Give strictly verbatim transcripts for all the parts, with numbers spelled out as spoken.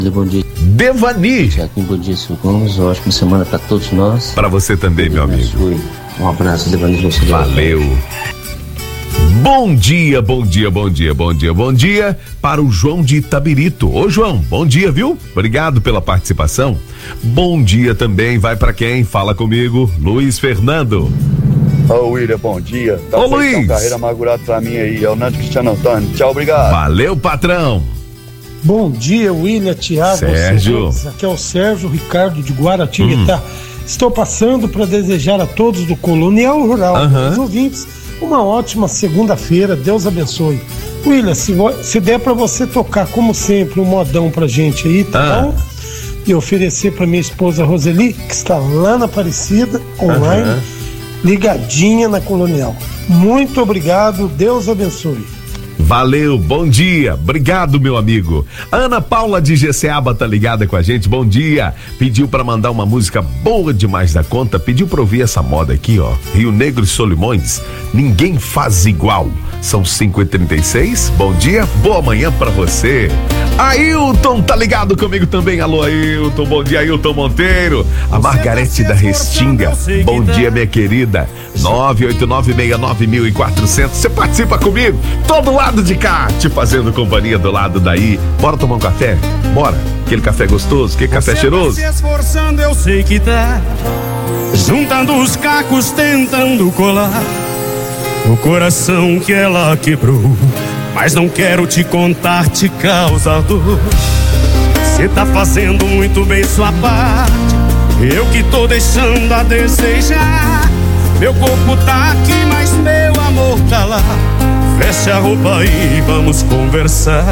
Bom dia. Devani. Joaquim, bom dia, Silvio Gomes. Uma ótima semana para todos nós. Para você também, meu amigo. Um abraço, Devani. Valeu. Bom dia, bom dia, bom dia, bom dia, bom dia para o João de Itabirito. Ô João, bom dia, viu? Obrigado pela participação. Bom dia também vai para quem? Fala comigo, Luiz Fernando. Ô William, bom dia. Tá Ô Luiz. Carreira amargurada pra mim aí, é o Nando Cristiano Antônio. Tchau, obrigado. Valeu, patrão. Bom dia, William, Thiago. Sérgio. Aqui é o Sérgio Ricardo de Guaratinguetá. Hum. Estou passando para desejar a todos do Colonial Rural, uhum. os ouvintes, uma ótima segunda-feira. Deus abençoe. William, se, se der para você tocar, como sempre, um modão pra gente aí, tá ah. bom? E oferecer para minha esposa Roseli, que está lá na Aparecida, online, uhum. ligadinha na Colonial. Muito obrigado, Deus abençoe. Valeu, bom dia, obrigado meu amigo. Ana Paula de Geceaba tá ligada com a gente, bom dia. Pediu pra mandar uma música boa demais da conta, pediu pra ouvir essa moda aqui, ó. Rio Negro e Solimões, Ninguém Faz Igual. São cinco e trinta e seis, bom dia, boa manhã pra você. Ailton tá ligado comigo também, alô Ailton, bom dia Ailton Monteiro. A Margarete da Restinga, bom dia minha querida. nove oito nove seis nove mil quatrocentos, você participa comigo, todo lado de cá, te fazendo companhia do lado daí. Bora tomar um café? Bora, aquele café gostoso, aquele café cheiroso. Se esforçando eu sei que tá, juntando os cacos tentando colar o coração que ela quebrou, mas não quero te contar, te causa dor. Cê tá fazendo muito bem sua parte, eu que tô deixando a desejar. Meu corpo tá aqui, mas meu amor tá lá. Fecha a roupa e vamos conversar.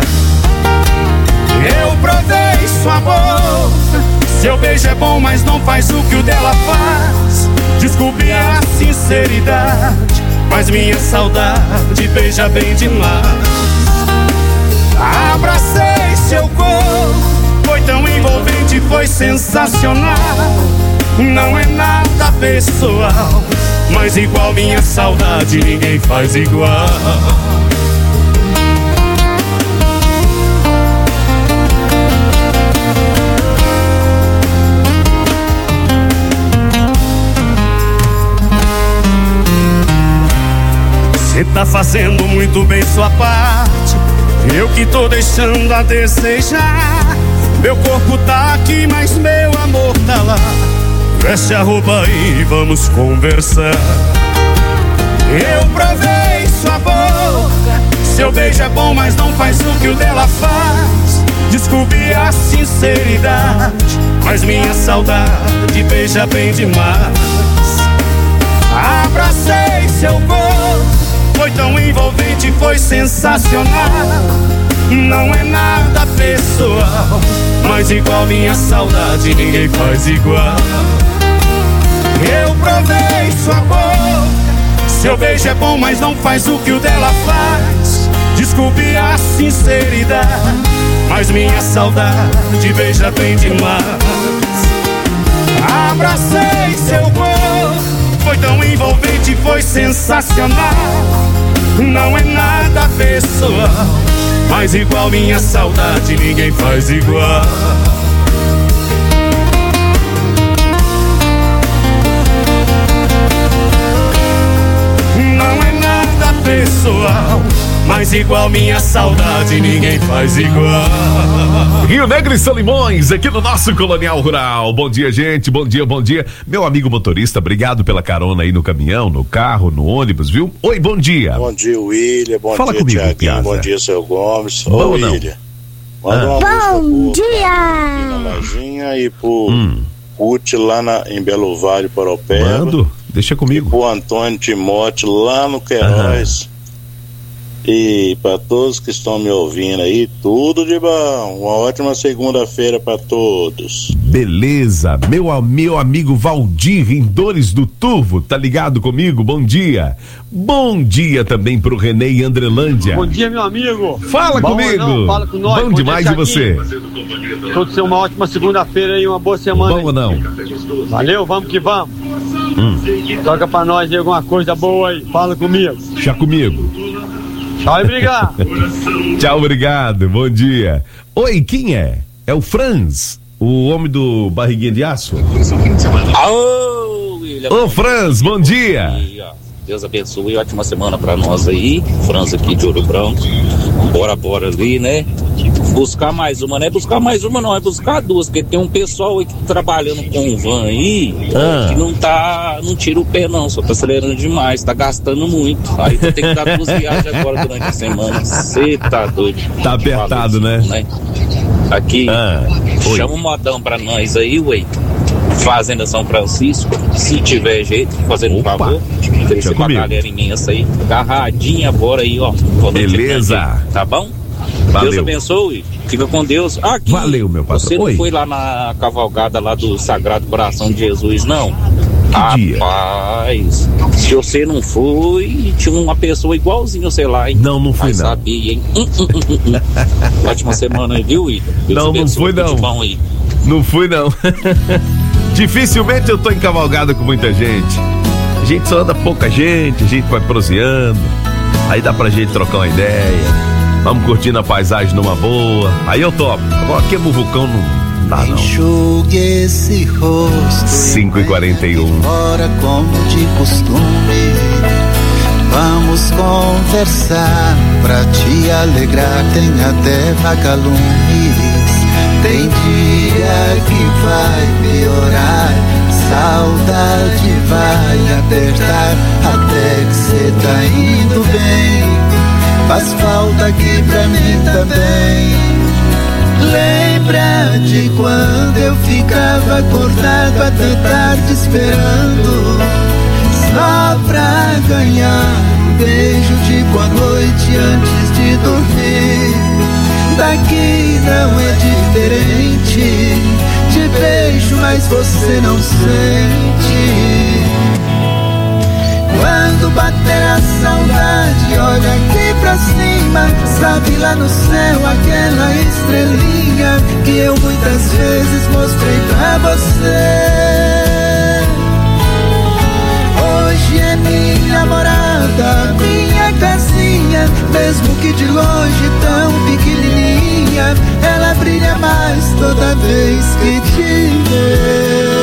Eu provei sua boca, seu beijo é bom, mas não faz o que o dela faz. Desculpe a sinceridade, mas minha saudade beija bem demais. Abracei seu corpo, foi tão envolvente, foi sensacional. Não é nada pessoal, mas igual minha saudade ninguém faz igual. Cê tá fazendo muito bem sua parte, eu que tô deixando a desejar. Meu corpo tá aqui, mas meu amor tá lá. Veste a roupa e vamos conversar. Eu provei sua boca, seu beijo é bom, mas não faz o que o dela faz. Desculpe a sinceridade, mas minha saudade beija bem demais. Abracei seu corpo, foi tão envolvente, foi sensacional. Não é nada pessoal, mas igual minha saudade ninguém faz igual. Eu provei sua boca, seu beijo é bom, mas não faz o que o dela faz. Desculpe a sinceridade, mas minha saudade beija bem demais. Abracei seu corpo, foi tão envolvente, foi sensacional. Não é nada pessoal, mas igual minha saudade ninguém faz igual. Não é nada pessoal, mas igual minha saudade ninguém faz igual. Rio Negro e Solimões, aqui no nosso Colonial Rural. Bom dia, gente, bom dia, bom dia. Meu amigo motorista, obrigado pela carona aí no caminhão, no carro, no ônibus, viu? Oi, bom dia. Bom dia, William, bom Fala dia, comigo, Thiaguinho, Piazza. bom dia, seu Gomes. Bom Ô, ou não? William, manda Ah. uma Bom música dia! na lojinha e pro Hum. Ruth lá na, em Belo Vale, Paropeba. Mando, deixa comigo. O Antônio Timóteo lá no Queiroz. E para todos que estão me ouvindo aí, tudo de bom. Uma ótima segunda-feira para todos. Beleza, meu, meu amigo Valdir em Dores do Turvo, tá ligado comigo? Bom dia. Bom dia também pro Renê e Andrelândia. Bom dia, meu amigo. Fala Bom comigo. ou não? Fala com nós. Bom, Bom demais dia, de você. Todos tenham uma ótima segunda-feira e uma boa semana. Bom ou não? Valeu, vamos que vamos. Hum. Toca pra nós aí alguma coisa boa aí. Fala comigo. Já comigo. Tchau e obrigado. Tchau, obrigado. Bom dia. Oi, quem é? É o Franz, o homem do Barriguinha de Aço. Alô, William. Ô, Franz, bom dia. Deus abençoe, ótima semana pra nós aí. Franz aqui de Ouro Branco. Bora, bora ali, né? Buscar mais uma, não é buscar mais uma não, é buscar duas, porque tem um pessoal aí que tá trabalhando com van aí, ah. que não tá, não tira o pé não, só tá acelerando demais, tá gastando muito. Aí tu tem que dar duas viagens agora durante a semana. Cê tá doido. Tá apertado, né? né? Aqui, ah. chama um modão pra nós aí, ué. Fazenda São Francisco, se tiver jeito, fazendo um favor, deixa com a galera imensa aí, agarradinha, bora aí, ó. Beleza. Tá bom? Valeu. Deus abençoe, fica com Deus. Aqui, valeu, meu patrão. Você não Oi. foi lá na cavalgada lá do Sagrado Coração de Jesus, não? Que Rapaz, dia? Se você não foi, tinha uma pessoa igualzinha, sei lá, hein? Não, não fui, Vai não. Sabia, hein? Hum, hum, hum, hum. Ótima semana aí, viu, Ida? Não, não fui, não. Bom aí. Não fui, não. Dificilmente eu tô em cavalgada com muita gente. A gente só anda pouca gente, a gente vai proseando. Aí dá pra gente trocar uma ideia. Vamos curtindo a paisagem numa boa. Aí eu topo. Agora aqui é vulcão, não dá não. Enxugue esse rosto. cinco e quarenta e um. Ora como de costume. Vamos conversar pra te alegrar. Tem até vagalumes. Tem dia que vai piorar. Saudade vai apertar. Até que cê tá indo bem. Faz falta aqui pra mim também. Lembra de quando eu ficava acordado até tarde esperando, só pra ganhar um beijo de boa noite antes de dormir. Daqui não é diferente. Te beijo, mas você não sente. Quando bater a saudade, olha aqui pra cima. Sabe lá no céu aquela estrelinha que eu muitas vezes mostrei pra você. Hoje é minha morada, minha casinha. Mesmo que de longe tão pequenininha, ela brilha mais toda vez que te vê.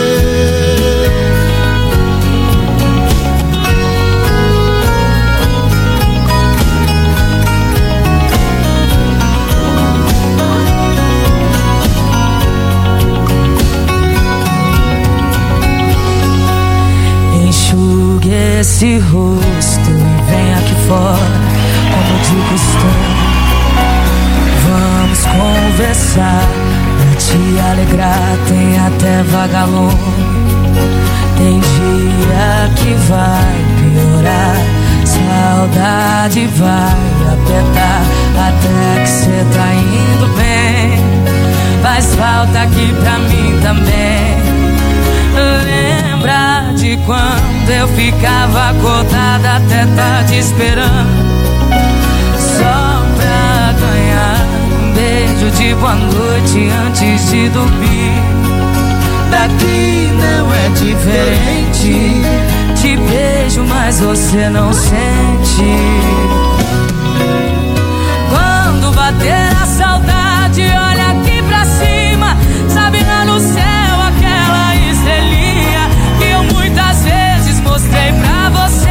Enxugue esse rosto e vem aqui fora, como de costume. Vamos conversar, pra te alegrar, tem até vagalume. Tem dia que vai piorar, saudade vai apertar, até que cê tá indo bem. Faz falta aqui pra mim também. Lembra de quando eu ficava acordada até tarde esperando, só pra ganhar um beijo de boa noite antes de dormir. Daqui não é diferente. Te beijo, mas você não sente. Quando bater a saudade, olha aqui pra cima. Sabe lá no céu aquela estrelinha que eu muitas vezes mostrei pra você.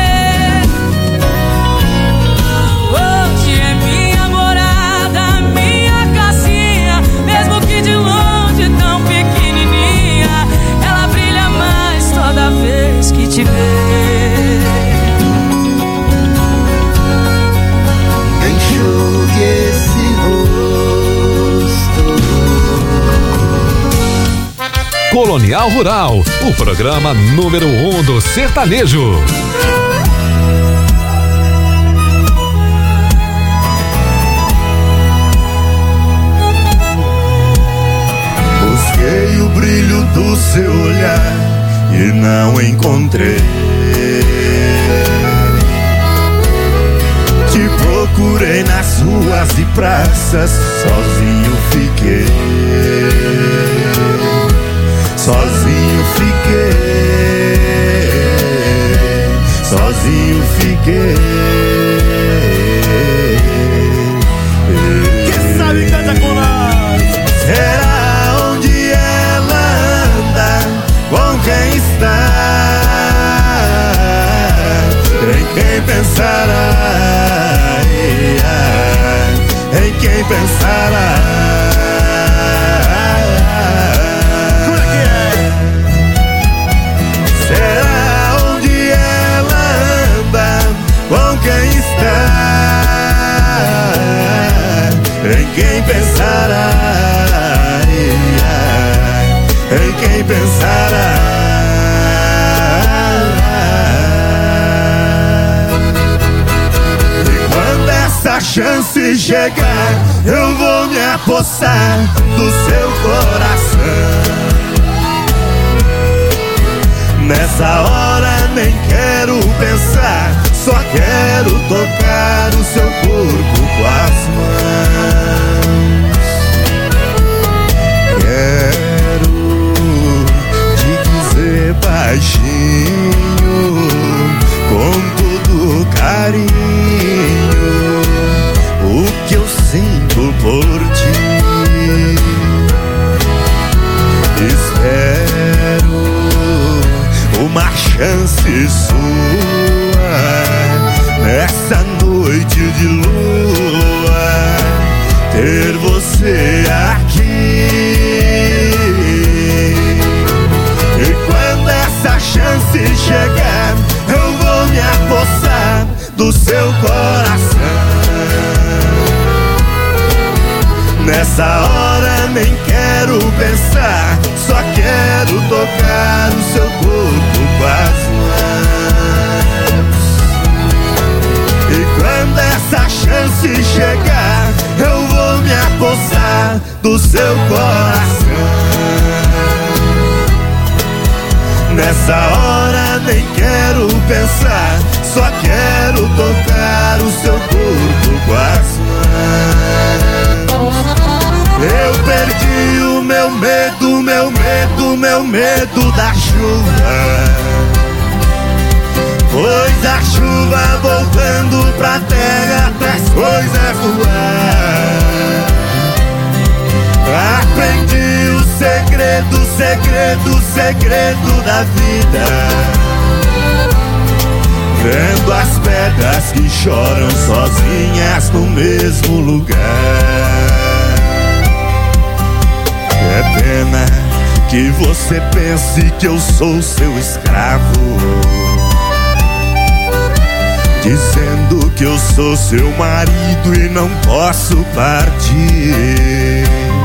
Hoje é minha morada, minha casinha. Mesmo que de longe tão pequenininha, ela brilha mais toda vez que te vê. Enxugue esse rosto. Colonial Rural, o programa número um do sertanejo. Busquei o brilho do seu olhar e não encontrei. Te procurei nas ruas e praças, sozinho fiquei. Sozinho fiquei. Sozinho fiquei. Quem sabe canta com nós. É em quem pensará. E quando essa chance chegar, eu vou me apossar do seu coração. Nessa hora nem quero pensar, só quero tocar o seu corpo com as mãos. Quero te dizer baixinho, com todo carinho, o que eu sinto por ti. Espero uma chance sua nessa noite de lua, ter você aqui. E quando essa chance chegar, eu vou me apossar do seu coração. Nessa hora nem quero pensar, só quero tocar o seu corpo com as mãos. E quando essa chance chegar, eu vou me apossar do seu coração. Nessa hora nem quero pensar, só quero tocar o seu corpo com as mãos. Eu perdi o meu medo, meu medo, meu medo da chuva. Pois a chuva voltando pra terra traz coisas do ar. Aprendi o segredo, segredo, segredo da vida, vendo as pedras que choram sozinhas no mesmo lugar. É pena que você pense que eu sou seu escravo, dizendo que eu sou seu marido e não posso partir.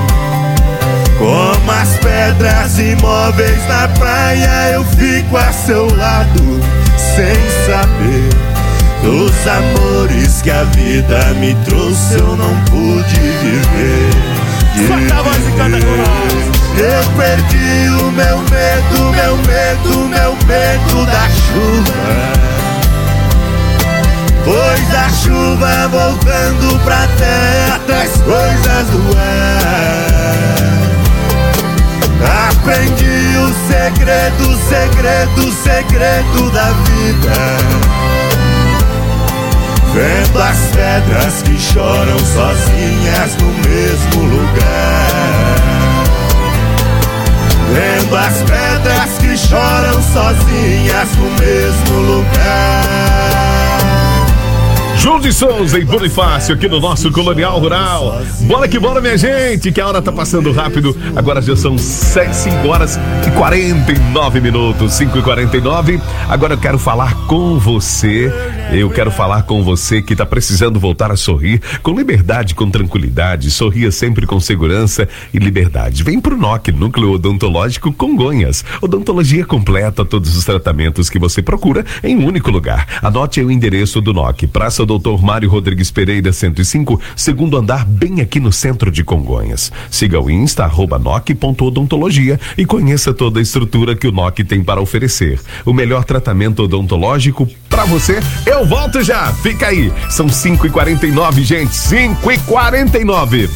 Como as pedras imóveis na praia, eu fico a seu lado, sem saber dos amores que a vida me trouxe, eu não pude viver. Solta a voz e canta com nós. Eu perdi o meu medo, meu medo, meu medo da chuva. Pois a chuva voltando pra terra traz coisas do ar. Aprendi o segredo, segredo, segredo da vida, vendo as pedras que choram sozinhas no mesmo lugar. Vendo as pedras que choram sozinhas no mesmo lugar. João de Souza e Bonifácio aqui no nosso Colonial Rural. Bora que bora, minha gente, que a hora tá passando rápido. Agora já são cinco horas e quarenta e nove minutos, cinco e quarenta e nove. Agora eu quero falar com você. Eu quero falar com você que tá precisando voltar a sorrir com liberdade, com tranquilidade. Sorria sempre com segurança e liberdade. Vem pro N O C, Núcleo Odontológico Congonhas. Odontologia completa, todos os tratamentos que você procura em um único lugar. Anote aí o endereço do N O C, Praça doutor Mário Rodrigues Pereira, cento e cinco, segundo andar, bem aqui no centro de Congonhas. Siga o Insta, arroba noc ponto odontologia, e conheça toda a estrutura que o N O C tem para oferecer. O melhor tratamento odontológico para você. Eu volto já, fica aí. São cinco e quarenta e nove, gente, cinco e quarenta e nove.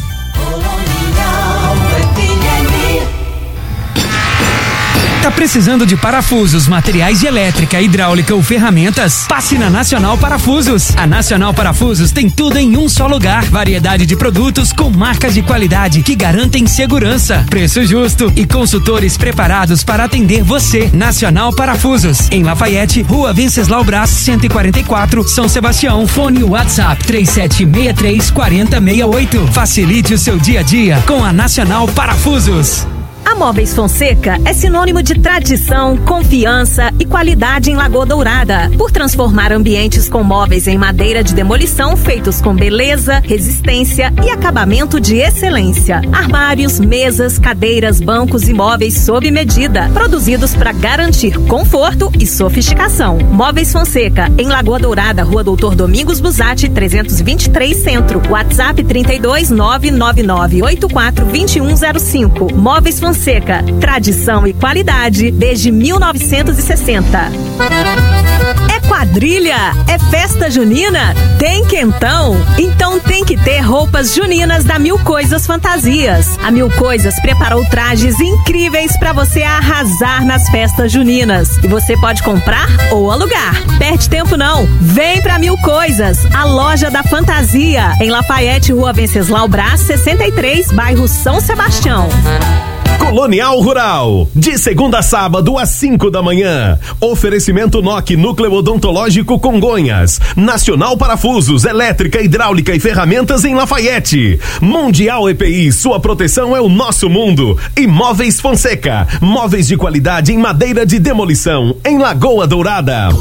Tá precisando de parafusos, materiais de elétrica, hidráulica ou ferramentas? Passe na Nacional Parafusos. A Nacional Parafusos tem tudo em um só lugar. Variedade de produtos com marcas de qualidade que garantem segurança, preço justo e consultores preparados para atender você. Nacional Parafusos, em Lafayette, Rua Venceslau Braz, cento e quarenta e quatro, São Sebastião. Fone WhatsApp três sete seis três, quatro zero seis oito. Facilite o seu dia a dia com a Nacional Parafusos. A Móveis Fonseca é sinônimo de tradição, confiança e qualidade em Lagoa Dourada, por transformar ambientes com móveis em madeira de demolição feitos com beleza, resistência e acabamento de excelência. Armários, mesas, cadeiras, bancos e móveis sob medida, produzidos para garantir conforto e sofisticação. Móveis Fonseca, em Lagoa Dourada, Rua Doutor Domingos Busatti, trezentos e vinte e três Centro. WhatsApp trinta e dois, nove nove nove, oito quatro dois um zero cinco. Móveis Fonseca, tradição e qualidade desde mil novecentos e sessenta. É quadrilha? É festa junina? Tem quentão? Então tem que ter roupas juninas da Mil Coisas Fantasias. A Mil Coisas preparou trajes incríveis para você arrasar nas festas juninas. E você pode comprar ou alugar. Perde tempo não. Vem pra Mil Coisas, a loja da fantasia, em Lafayette, Rua Venceslau Brás, sessenta e três, bairro São Sebastião. Colonial Rural, de segunda a sábado às cinco da manhã. Oferecimento N O C Núcleo Odontológico Congonhas. Nacional Parafusos, Elétrica, Hidráulica e Ferramentas em Lafayette. Mundial E P I, sua proteção é o nosso mundo. E Móveis Fonseca, móveis de qualidade em madeira de demolição, em Lagoa Dourada.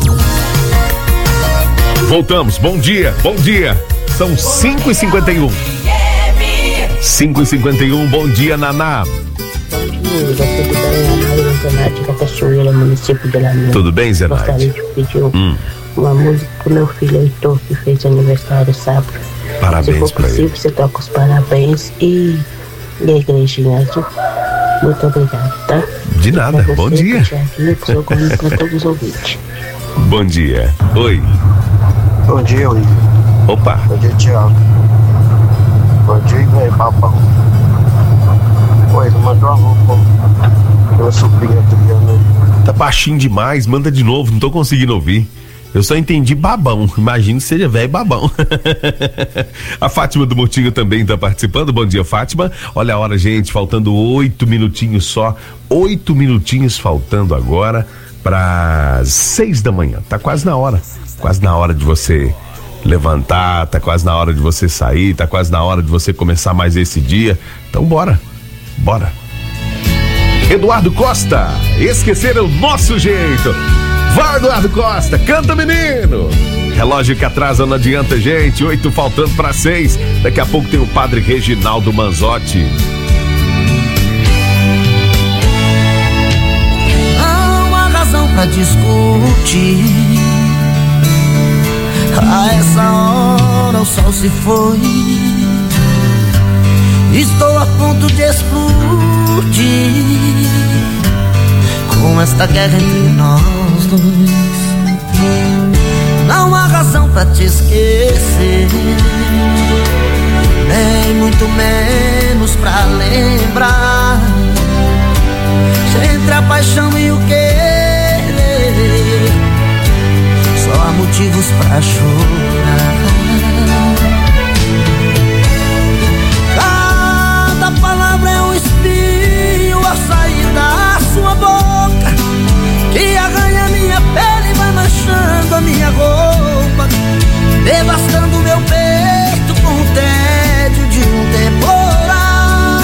Voltamos, bom dia, bom dia. São cinco e cinquenta e um. cinco e cinquenta e um, bom dia, Naná. Tudo bem, Zenaide? Gostaria de pedir hum. uma música pro meu filho Heitor, que fez aniversário sábado. Parabéns. Se for possível, você toca os parabéns e, e a igrejinha azul. Muito obrigado, tá? De nada, você, bom dia. Para todos os ouvintes. Bom dia. Oi. Bom dia, Oi. Opa. Bom dia, Thiago. Bom dia, velho, papão. Oi, ele mandou uma roupa. Minha sobrinha Adriana. Tá baixinho demais, manda de novo, não tô conseguindo ouvir. Eu só entendi babão, imagino que seja velho babão. A Fátima do Motinho também tá participando. Bom dia, Fátima. Olha a hora, gente, faltando oito minutinhos só. Oito minutinhos faltando agora para seis da manhã. Tá quase na hora, quase na hora de você levantar, tá quase na hora de você sair, tá quase na hora de você começar mais esse dia. Então bora, bora. Eduardo Costa, esquecer é o nosso jeito. Vai, Eduardo Costa, canta, menino. Relógio que atrasa não adianta, gente. Oito faltando para seis. Daqui a pouco tem o padre Reginaldo Manzotti. Não há razão pra discutir. A essa hora o sol se foi. Estou a ponto de explodir com esta guerra entre nós dois. Não há razão pra te esquecer, nem muito menos pra lembrar. Entre a paixão e o querer, só há motivos pra chorar. Cada palavra é um espinho a sair da sua boca, que arranha minha pele e vai manchando a minha roupa, devastando meu peito com o tédio de um temporal.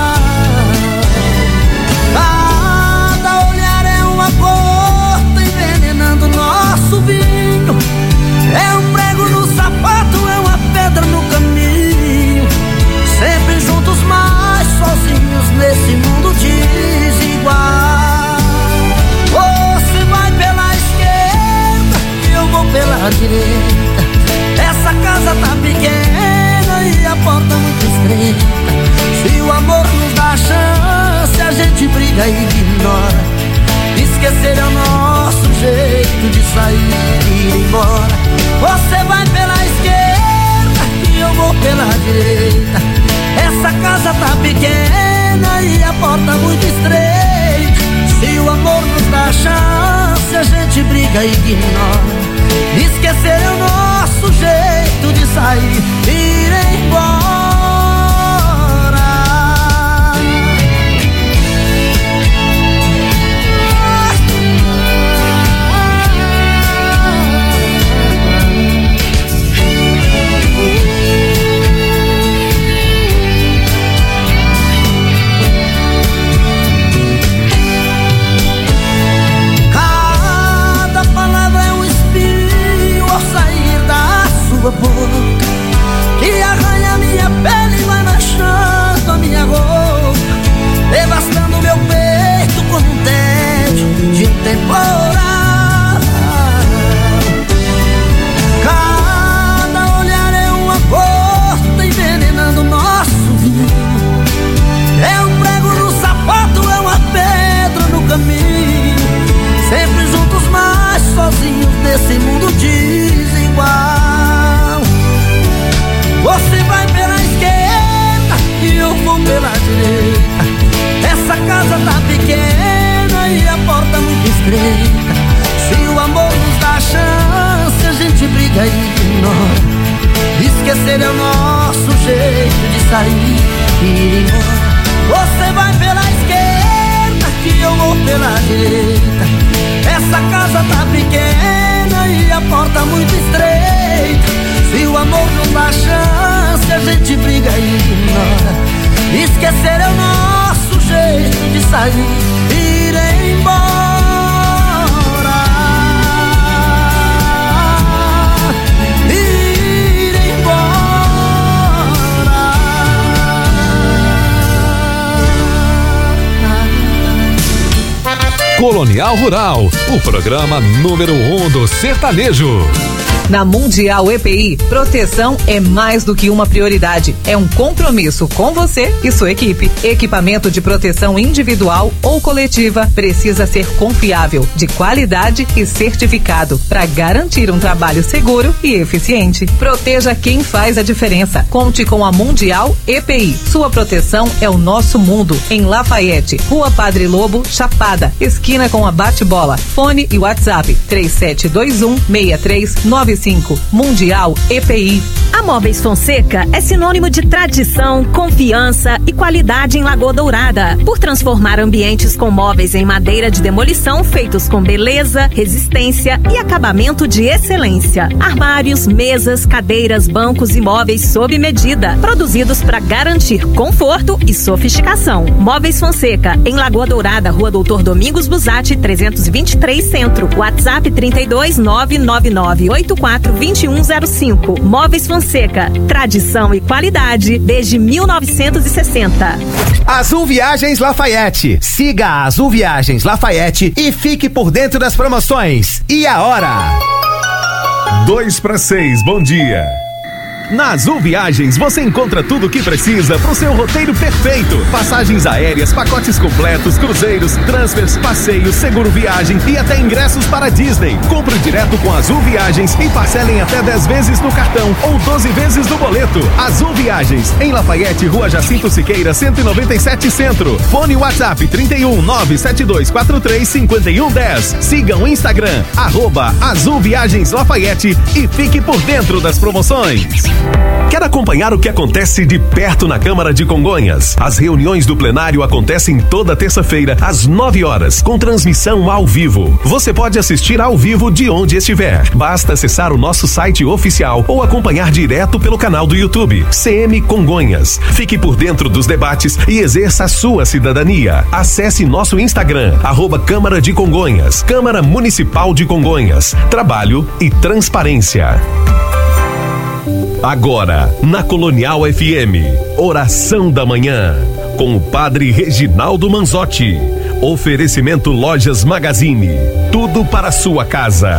Cada olhar é uma gota envenenando nosso vinho, é um prego no sapato, é uma pedra no caminho, sempre juntos mas sozinhos nesse mundo desigual. Você vai pela esquerda e eu vou pela direita. Essa casa tá pequena e a porta muito estreita. Se o amor nos dá a chance, a gente briga e ignora. Esquecer é o nosso jeito de sair e ir embora. Você vai pela esquerda e eu vou pela direita. Essa casa tá pequena e a porta muito estreita. Se o amor nos dá a chance, a gente briga e ignora. Esquecer é o nosso jeito de sair e ir embora. estreita. Se o amor nos dá chance, a gente briga e ignora. Esquecer é o nosso jeito de sair e ir embora. Você vai pela esquerda, que eu vou pela direita. Essa casa tá pequena e a porta muito estreita. Se o amor não dá chance, a gente briga e ignora. Esquecer é o nosso jeito de sair e ir embora. Colonial Rural, o programa número um do sertanejo. Na Mundial E P I, proteção é mais do que uma prioridade. É um compromisso com você e sua equipe. Equipamento de proteção individual ou coletiva precisa ser confiável, de qualidade e certificado para garantir um trabalho seguro e eficiente. Proteja quem faz a diferença. Conte com a Mundial E P I. Sua proteção é o nosso mundo. Em Lafayette, Rua Padre Lobo, Chapada, esquina com a Bate-Bola. Fone e WhatsApp três sete dois um, seis três nove cinco. Mundial E P I. A Móveis Fonseca é sinônimo de tradição, confiança e qualidade em Lagoa Dourada. Por transformar ambientes com móveis em madeira de demolição feitos com beleza, resistência e acabamento de excelência. Armários, mesas, cadeiras, bancos e móveis sob medida, produzidos para garantir conforto e sofisticação. Móveis Fonseca, em Lagoa Dourada, Rua Doutor Domingos Busatti, trezentos e vinte e três Centro. WhatsApp trinta e dois, nove nove nove, oito quatro dois um zero cinco. Móveis Fonseca, tradição e qualidade desde mil novecentos e sessenta. Azul Viagens Lafayette. Siga a Azul Viagens Lafayette e fique por dentro das promoções. E a hora? Dois para seis, bom dia. Na Azul Viagens você encontra tudo o que precisa para o seu roteiro perfeito. Passagens aéreas, pacotes completos, cruzeiros, transfers, passeios, seguro viagem e até ingressos para Disney. Compre direto com Azul Viagens e parcelem até dez vezes no cartão ou doze vezes no boleto. Azul Viagens, em Lafayette, Rua Jacinto Siqueira, cento e noventa e sete Centro. Fone WhatsApp trinta e um, nove sete dois quatro três cinco um um zero. Siga o Instagram, arroba Azul Viagens Lafayette e fique por dentro das promoções. Quer acompanhar o que acontece de perto na Câmara de Congonhas? As reuniões do plenário acontecem toda terça-feira, às nove horas, com transmissão ao vivo. Você pode assistir ao vivo de onde estiver. Basta acessar o nosso site oficial ou acompanhar direto pelo canal do YouTube, C M Congonhas. Fique por dentro dos debates e exerça a sua cidadania. Acesse nosso Instagram, arroba Câmara de Congonhas, Câmara Municipal de Congonhas. Trabalho e transparência. Agora, na Colonial F M, Oração da Manhã, com o Padre Reginaldo Manzotti. Oferecimento Lojas Magazine, tudo para a sua casa.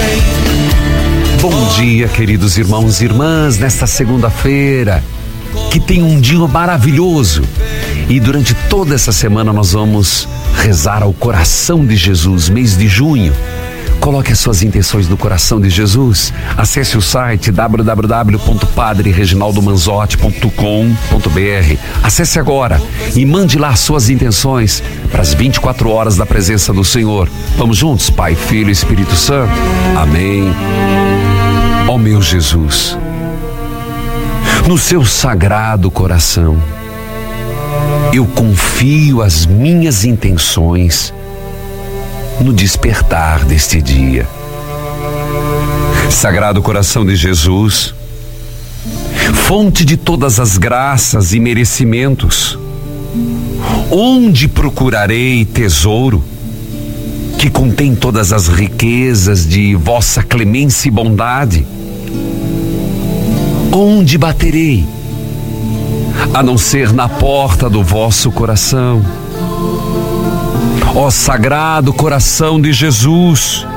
Bom dia, queridos irmãos e irmãs, nesta segunda-feira, que tem um dia maravilhoso. E durante toda essa semana nós vamos rezar ao coração de Jesus, mês de junho. Coloque as suas intenções no coração de Jesus. Acesse o site w w w ponto padre reginaldo manzotti ponto com ponto b r. Acesse agora e mande lá as suas intenções para as vinte e quatro horas da presença do Senhor. Vamos juntos, Pai, Filho e Espírito Santo. Amém. Ó meu Jesus, no seu sagrado coração, eu confio as minhas intenções no despertar deste dia. Sagrado coração de Jesus, fonte de todas as graças e merecimentos, onde procurarei tesouro que contém todas as riquezas de vossa clemência e bondade? Onde baterei, a não ser na porta do vosso coração? Ó Sagrado Coração de Jesus,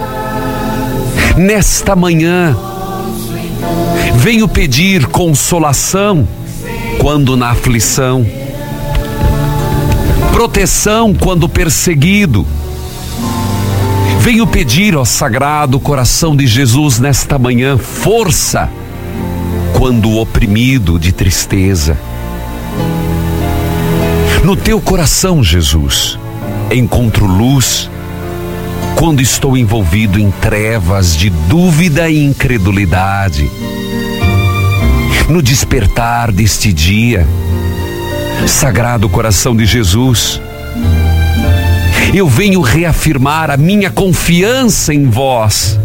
nesta manhã venho pedir consolação quando na aflição, proteção quando perseguido. Venho pedir, ó Sagrado Coração de Jesus, nesta manhã, força quando oprimido de tristeza. No teu coração, Jesus, encontro luz quando estou envolvido em trevas de dúvida e incredulidade. No despertar deste dia, Sagrado Coração de Jesus, eu venho reafirmar a minha confiança em vós.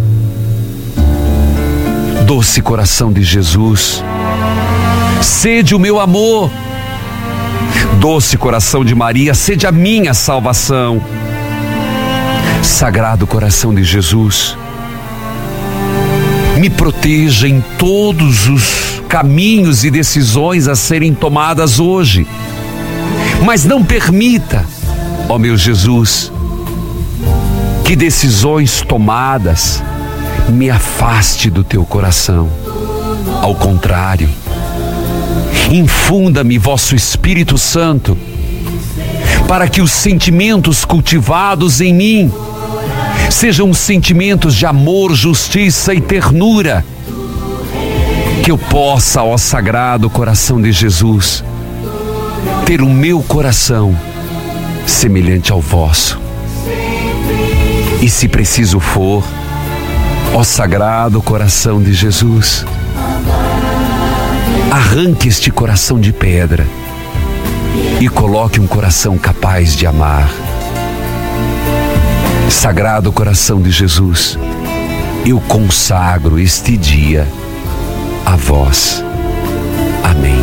Doce Coração de Jesus, sede o meu amor. Doce Coração de Maria, sede a minha salvação. Sagrado Coração de Jesus, me proteja em todos os caminhos e decisões a serem tomadas hoje, mas não permita, ó meu Jesus, que decisões tomadas me afaste do teu coração. Ao contrário, infunda-me vosso Espírito Santo, para que os sentimentos cultivados em mim sejam sentimentos de amor, justiça e ternura. Que eu possa, ó Sagrado Coração de Jesus, ter o meu coração semelhante ao vosso. E se preciso for, ó Sagrado Coração de Jesus, arranque este coração de pedra e coloque um coração capaz de amar. Sagrado Coração de Jesus, eu consagro este dia a vós. Amém.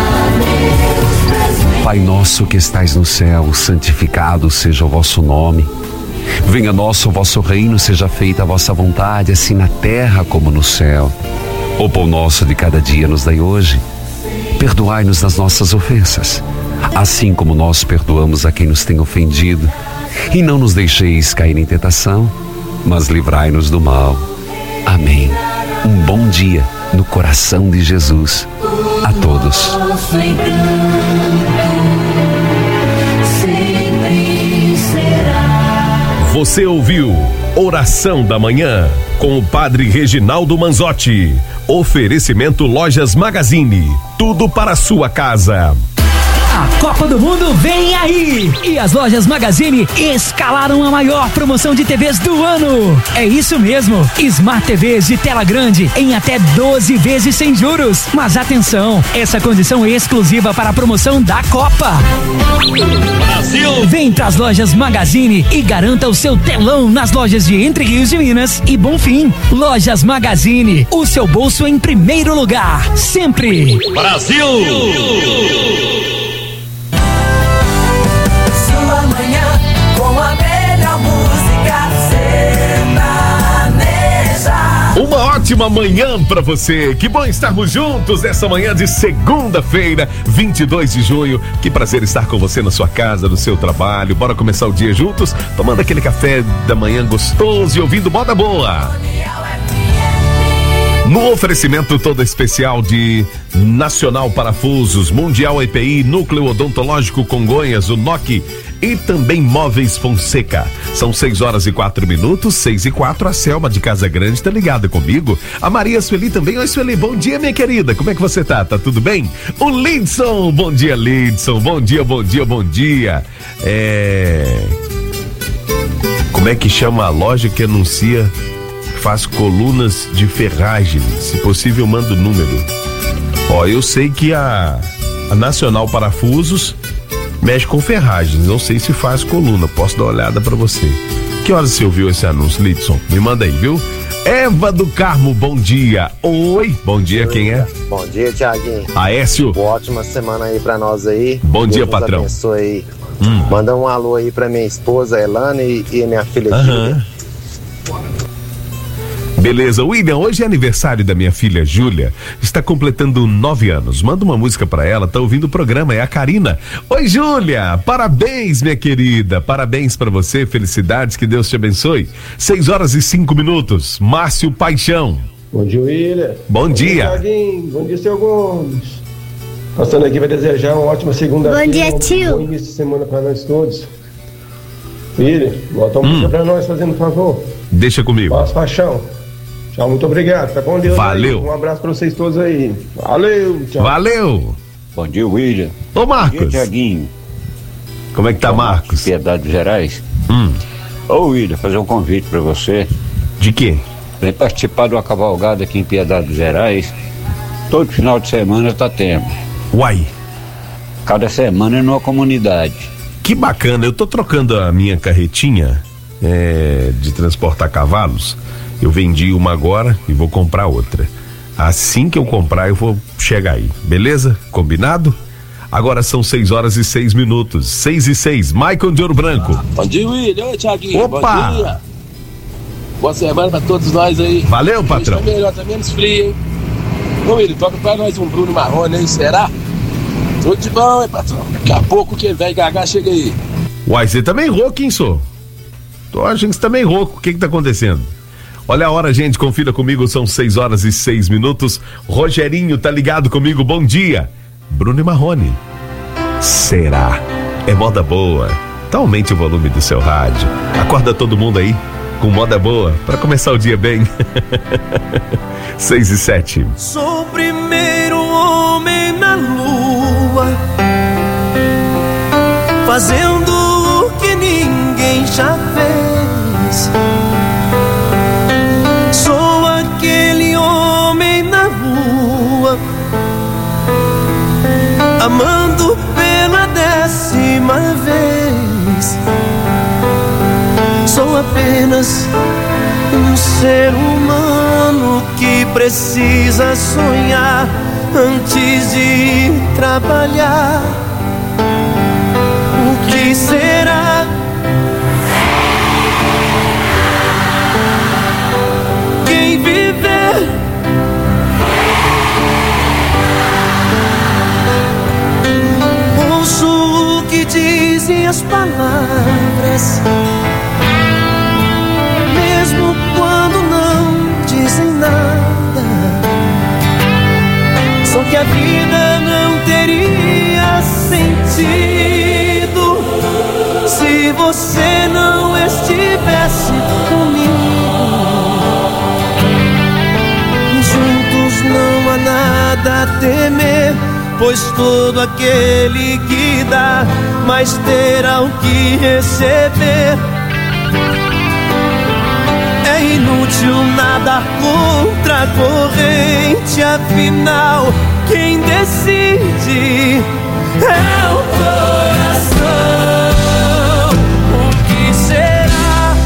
Pai nosso que estais no céu, santificado seja o vosso nome. Venha nosso o vosso reino, seja feita a vossa vontade, assim na terra como no céu. O pão nosso de cada dia nos dai hoje. Perdoai-nos das nossas ofensas, assim como nós perdoamos a quem nos tem ofendido. E não nos deixeis cair em tentação, mas livrai-nos do mal. Amém. Um bom dia no coração de Jesus a todos. Você ouviu Oração da Manhã com o Padre Reginaldo Manzotti. Oferecimento Lojas Magazine. Tudo para a sua casa. A Copa do Mundo vem aí! E as Lojas Magazine escalaram a maior promoção de T Vs do ano. É isso mesmo, Smart T Vs de tela grande em até doze vezes sem juros. Mas atenção, essa condição é exclusiva para a promoção da Copa. Brasil! Vem para as Lojas Magazine e garanta o seu telão nas lojas de Entre Rios de Minas e Bonfim. Lojas Magazine, o seu bolso em primeiro lugar, sempre. Brasil! Uma ótima manhã pra você. Que bom estarmos juntos essa manhã de segunda-feira, vinte e dois de junho. Que prazer estar com você na sua casa, no seu trabalho. Bora começar o dia juntos, tomando aquele café da manhã gostoso e ouvindo moda boa. No oferecimento todo especial de Nacional Parafusos, Mundial E P I, Núcleo Odontológico Congonhas, o N O C e também Móveis Fonseca. São seis horas e quatro minutos, seis e quatro. A Selma de Casa Grande tá ligada comigo. A Maria Sueli também. Oi, Sueli, bom dia, minha querida. Como é que você tá? Tá tudo bem? O Lidson, bom dia, Lidson. Bom dia, bom dia, bom dia. É... Como é que chama a loja que anuncia... faz colunas de ferragem? Se possível, manda o número. Ó, eu sei que a, a Nacional Parafusos mexe com ferragens. Não sei se faz coluna. Posso dar uma olhada pra você. Que horas você ouviu esse anúncio, Lidson? Me manda aí, viu? Eva do Carmo, bom dia. Oi, bom dia, quem é? Bom dia, Thiaguinho. Aécio. Boa ótima semana aí pra nós aí. Bom dia, Deus patrão. Abençoe aí. Hum. Manda um alô aí pra minha esposa, Elane, e, e minha filha Júlia. Beleza, William, hoje é aniversário da minha filha Júlia, está completando nove anos. Manda uma música pra ela, tá ouvindo o programa, é a Karina. Oi, Júlia, parabéns, minha querida, parabéns pra você, felicidades, que Deus te abençoe. Seis horas e cinco minutos, Márcio Paixão. Bom dia, William. Bom, Bom dia. dia Bom dia, seu Gomes. Passando aqui vai desejar uma ótima segunda-feira. Bom dia, tio. Um bom início de semana pra nós todos. William, bota uma música hum. pra nós, fazendo um favor. Deixa comigo. Márcio Paixão. Tchau, muito obrigado. Tá com Deus. Valeu. Aí. Um abraço pra vocês todos aí. Valeu, tchau. Valeu. Bom dia, William. Ô, Marcos. Bom dia, Tiaguinho. Como é que tá, Marcos? Piedade Gerais. Hum. Ô William, fazer um convite pra você. De quê? Vem participar de uma cavalgada aqui em Piedade dos Gerais. Todo final de semana tá tendo. Uai. Cada semana é numa comunidade. Que bacana, eu tô trocando a minha carretinha é, de transportar cavalos. Eu vendi uma agora e vou comprar outra. Assim que eu comprar, eu vou chegar aí, beleza? Combinado? Agora são seis horas e seis minutos. Seis e seis. Maicon de Ouro Branco. Bom dia, William. Oi, Thiaguinho. Opa! Bom dia. Boa semana pra todos nós aí. Valeu, patrão. Tá melhor, tá menos frio, hein? Ô, William, toca pra nós um Bruno Marrone aí, será? Tudo de bom, hein, patrão? Daqui a pouco que velho Gagá chega aí. Uai, você também rouco, hein, sou? Tô achando que você também rouco. O que que tá acontecendo? Olha a hora, gente, confira comigo, são seis horas e seis minutos. Rogerinho tá ligado comigo, bom dia. Bruno e Marrone. Será? É moda boa. Então aumente o volume do seu rádio. Acorda todo mundo aí com moda boa pra começar o dia bem. Seis e sete. Sou o primeiro homem na lua, fazendo o que ninguém já fez. Sou aquele homem na rua, amando pela décima vez. Sou apenas um ser humano que precisa sonhar antes de trabalhar. O que será? Quem viver ouço o que dizem as palavras, mesmo quando não dizem nada. Só que a vida não teria sentido se você não estivesse comigo. Juntos não há nada a temer, pois todo aquele que dá, mais terá o que receber. É inútil nadar contra a corrente, afinal quem decide é o coração. O que será?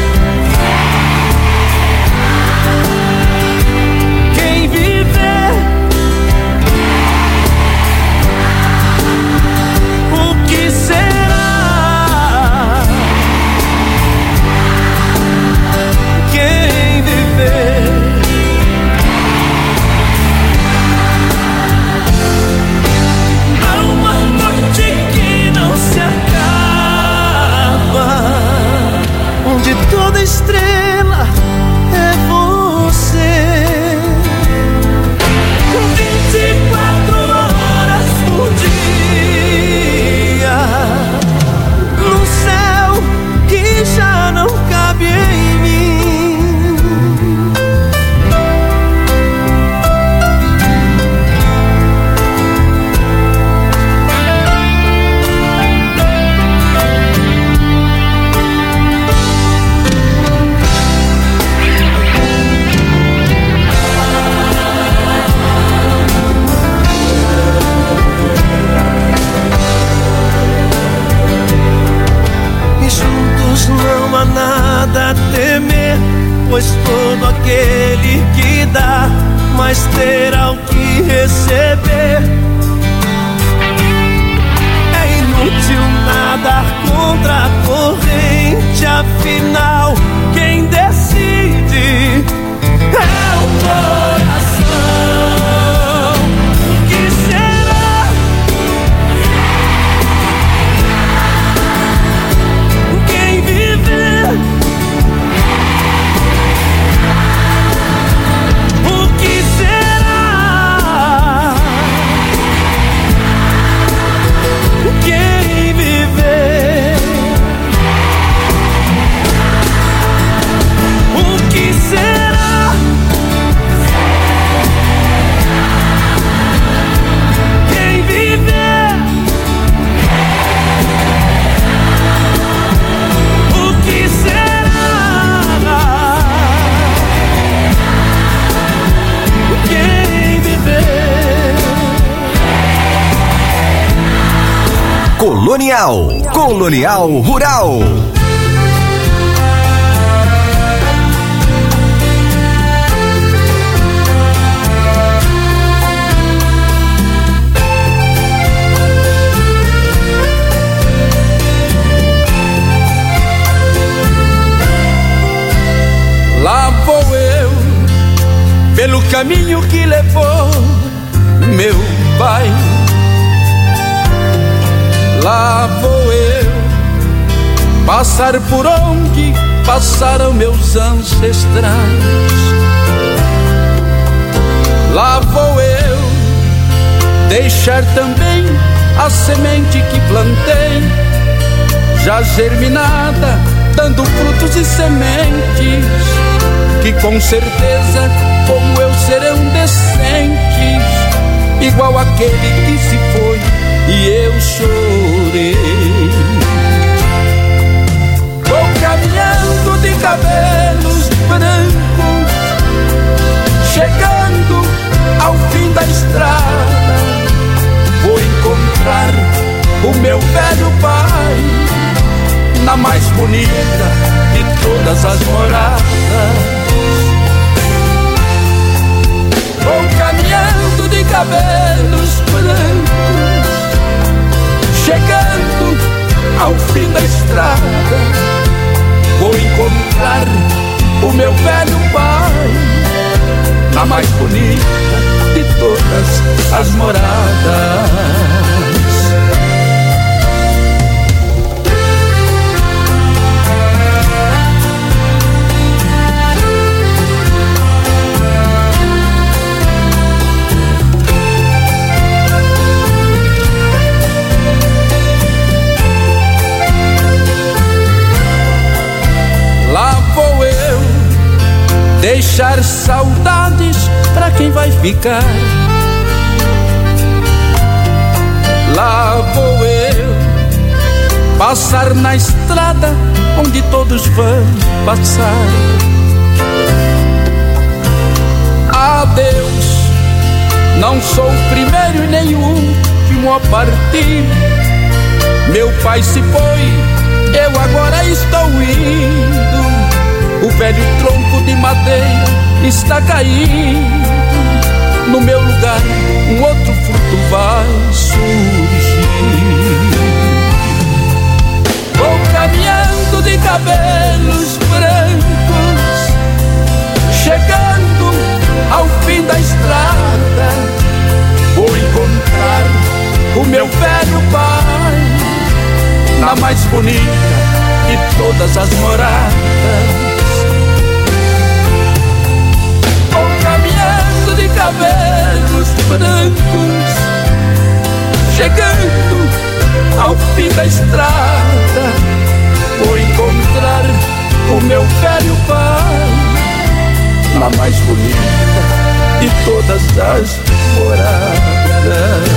Quem viver o que será? Quem viver? Há uma noite que não se acaba, onde toda estrela é você. Vinte e quatro horas por dia, num céu que já não cabe em mim. E juntos não há nada a temer, pois todo aquele que dá, mais terá o que receber. É inútil nadar contra a corrente, afinal quem decide é o coração. O que será? Quem viver? O que será? Quem viver? Colonial. Colonial Rural. Lá vou eu, pelo caminho que levou meu pai. Lá vou eu, passar por onde passaram meus ancestrais. Lá vou eu, deixar também a semente que plantei, já germinada, dando frutos e sementes, que com certeza, como eu, serão decentes, igual aquele que se foi e eu chorei. Vou caminhando de cabelos brancos, chegando ao fim da estrada, vou encontrar o meu velho pai, na mais bonita de todas as moradas. Vou caminhando de cabelos brancos, chegando ao fim da estrada, vou encontrar o meu velho pai, na mais bonita de todas as moradas. Deixar saudades pra quem vai ficar. Lá vou eu, passar na estrada onde todos vão passar. Adeus, não sou o primeiro e nem o último a partir. Meu pai se foi, eu agora estou indo. O velho tronco de madeira está caindo, no meu lugar um outro fruto vai surgir. Vou caminhando de cabelos brancos, chegando ao fim da estrada, vou encontrar o meu velho pai, na mais bonita de todas as moradas. De cabelos brancos, chegando ao fim da estrada, vou encontrar o meu velho pai, na mais bonita de todas as moradas.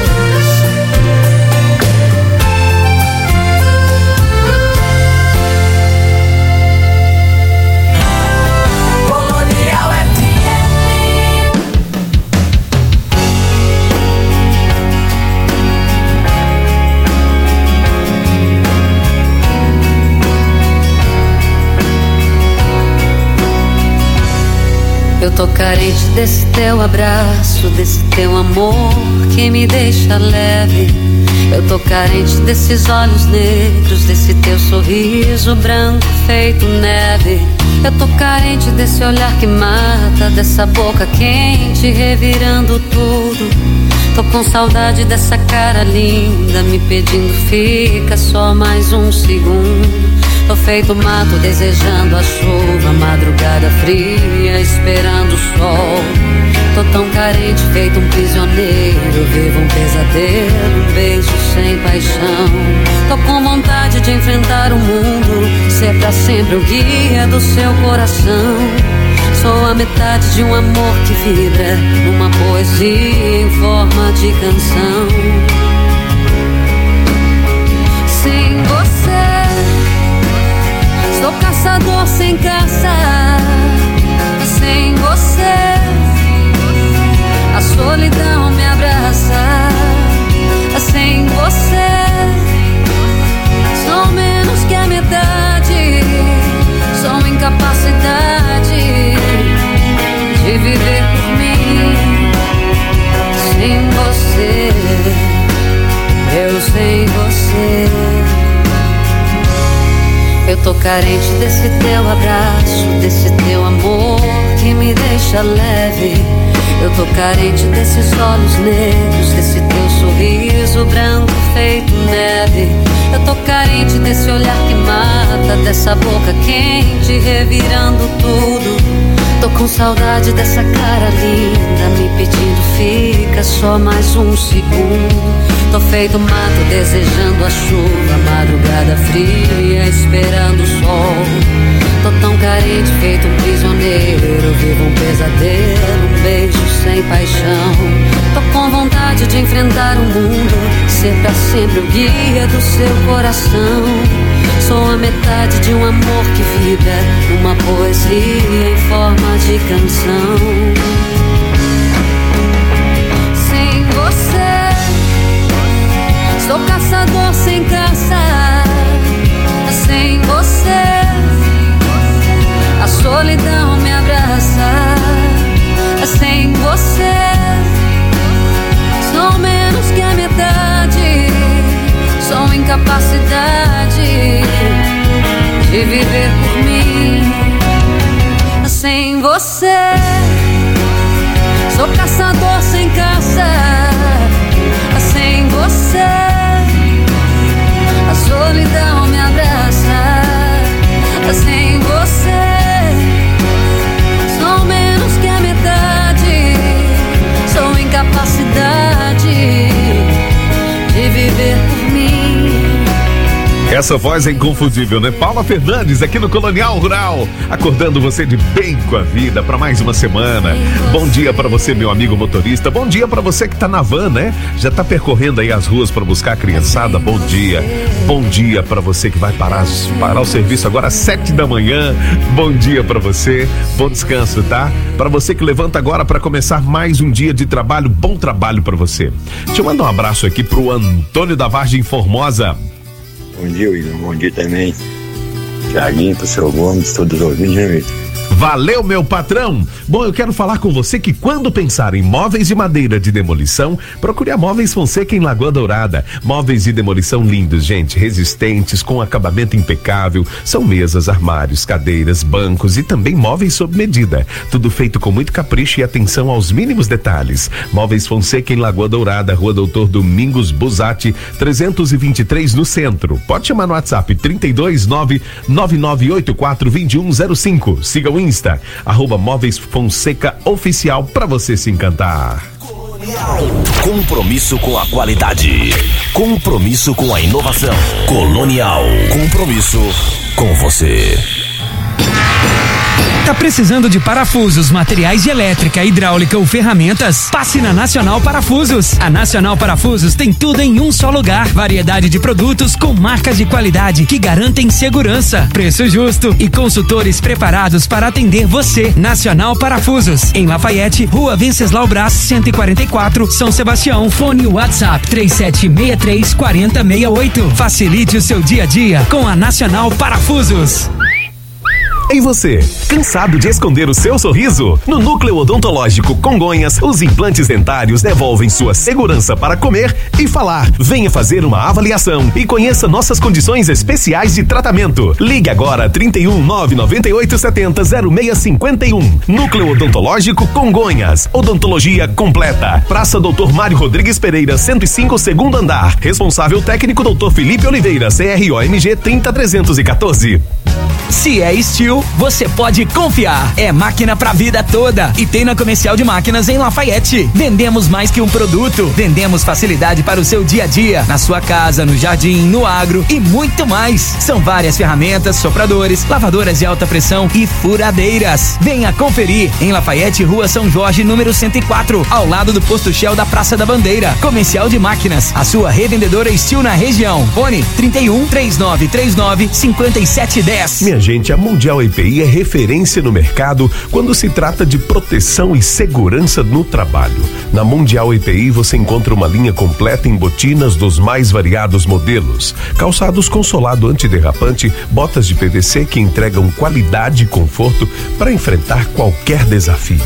Eu tô carente desse teu abraço, desse teu amor que me deixa leve. Eu tô carente desses olhos negros, desse teu sorriso branco feito neve. Eu tô carente desse olhar que mata, dessa boca quente revirando tudo. Tô com saudade dessa cara linda me pedindo fica só mais um segundo. Tô feito mato desejando a chuva, madrugada fria esperando o sol. Tô tão carente feito um prisioneiro, vivo um pesadelo, um beijo sem paixão. Tô com vontade de enfrentar o mundo, ser pra sempre o guia do seu coração. Sou a metade de um amor que vibra numa poesia em forma de canção. Sem você sou caçador sem caça, sem você a solidão me abraça. Sem você Eu tô carente desse teu abraço, desse teu amor que me deixa leve. Eu tô carente desses olhos negros, desse teu sorriso branco feito neve. Eu tô carente desse olhar que mata, dessa boca quente revirando tudo. Tô com saudade dessa cara linda, me pedindo fica só mais um segundo. Tô feito mato desejando a chuva, madrugada fria esperando o sol. Tô tão carente feito um prisioneiro, vivo um pesadelo, um beijo sem paixão. Tô com vontade de enfrentar o mundo, ser pra sempre o guia do seu coração. Sou a metade de um amor que vibra, uma poesia em forma de canção. Sem você, sou caçador sem caça. Sem você, a solidão me abraça. Sem você, sou menos que a metade. Sou incapacidade de viver por mim. Sem você, sou caçador sem caça. Sem você, a solidão me abraça. Sem você, sou menos que a metade. Sou incapacidade de viver por mim. Essa voz é inconfundível, né? Paula Fernandes aqui no Colonial Rural, acordando você de bem com a vida para mais uma semana. Bom dia para você, meu amigo motorista. Bom dia para você que tá na van, né? Já tá percorrendo aí as ruas para buscar a criançada. Bom dia. Bom dia para você que vai parar, parar o serviço agora às sete da manhã. Bom dia para você. Bom descanso, tá? Para você que levanta agora para começar mais um dia de trabalho. Bom trabalho para você. Deixa eu mandar um abraço aqui pro Antônio da Vargem Formosa. Bom dia, William. Bom dia também. Tiaguinho, pro seu Gomes, todos os ouvintes, né, William? Valeu, meu patrão! Bom, eu quero falar com você que quando pensar em móveis de madeira de demolição, procure a Móveis Fonseca em Lagoa Dourada. Móveis de demolição lindos, gente, resistentes, com acabamento impecável. São mesas, armários, cadeiras, bancos e também móveis sob medida. Tudo feito com muito capricho e atenção aos mínimos detalhes. Móveis Fonseca em Lagoa Dourada, Rua Doutor Domingos Busatti, trezentos e vinte e três no centro. Pode chamar no WhatsApp trinta e dois, nove nove nove oito quatro dois um zero cinco. Siga o Insta, arroba Móveis Fonseca Oficial, pra você se encantar. Compromisso com a qualidade. Compromisso com a inovação. Colonial. Compromisso com você. Tá precisando de parafusos, materiais de elétrica, hidráulica ou ferramentas? Passe na Nacional Parafusos. A Nacional Parafusos tem tudo em um só lugar. Variedade de produtos com marcas de qualidade que garantem segurança, preço justo e consultores preparados para atender você. Nacional Parafusos, em Lafayette, Rua Venceslau Brás, cento e quarenta e quatro, São Sebastião. Fone WhatsApp três sete seis três quatro zero seis oito. Facilite o seu dia a dia com a Nacional Parafusos. Em você, cansado de esconder o seu sorriso? No Núcleo Odontológico Congonhas, os implantes dentários devolvem sua segurança para comer e falar. Venha fazer uma avaliação e conheça nossas condições especiais de tratamento. Ligue agora trinta e um, nove nove oito sete zero, zero seis cinco um. Núcleo Odontológico Congonhas. Odontologia completa. Praça Doutor Mário Rodrigues Pereira, cento e cinco, segundo andar. Responsável técnico Doutor Felipe Oliveira, C R O M G trinta trezentos e quatorze. Se é Steel, você pode confiar. É máquina pra vida toda. E tem na Comercial de Máquinas em Lafayette. Vendemos mais que um produto. Vendemos facilidade para o seu dia a dia. Na sua casa, no jardim, no agro e muito mais. São várias ferramentas, sopradores, lavadoras de alta pressão e furadeiras. Venha conferir em Lafayette, Rua São Jorge, número cento e quatro, ao lado do posto Shell da Praça da Bandeira. Comercial de Máquinas, a sua revendedora Steel na região. Fone trinta e um, três nove três nove, cinco sete um zero. Minha gente, a Mundial E P I é referência no mercado quando se trata de proteção e segurança no trabalho. Na Mundial E P I você encontra uma linha completa em botinas dos mais variados modelos, calçados com solado antiderrapante, botas de P V C que entregam qualidade e conforto para enfrentar qualquer desafio.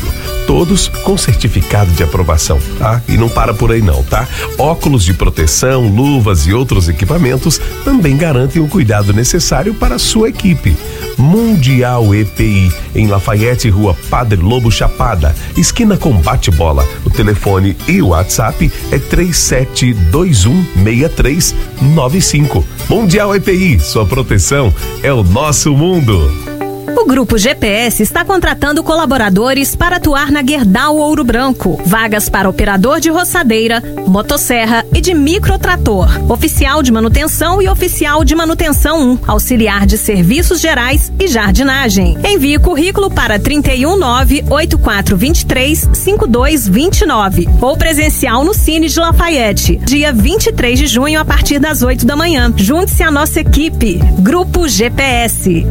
todos com certificado de aprovação, tá? E não para por aí não, tá? Óculos de proteção, luvas e outros equipamentos também garantem o cuidado necessário para a sua equipe. Mundial E P I, em Lafayette, Rua Padre Lobo Chapada, esquina com bate-bola. O telefone e o WhatsApp é três sete dois um seis três nove cinco. Mundial E P I, sua proteção é o nosso mundo. O Grupo G P S está contratando colaboradores para atuar na Gerdau Ouro Branco. Vagas para operador de roçadeira, motosserra e de microtrator, oficial de manutenção e oficial de manutenção um, auxiliar de serviços gerais e jardinagem. Envie currículo para trinta e um nove oito quatro dois três cinco dois dois nove ou presencial no Cine de Lafayette, dia vinte e três de junho a partir das oito da manhã. Junte-se à nossa equipe. Grupo G P S.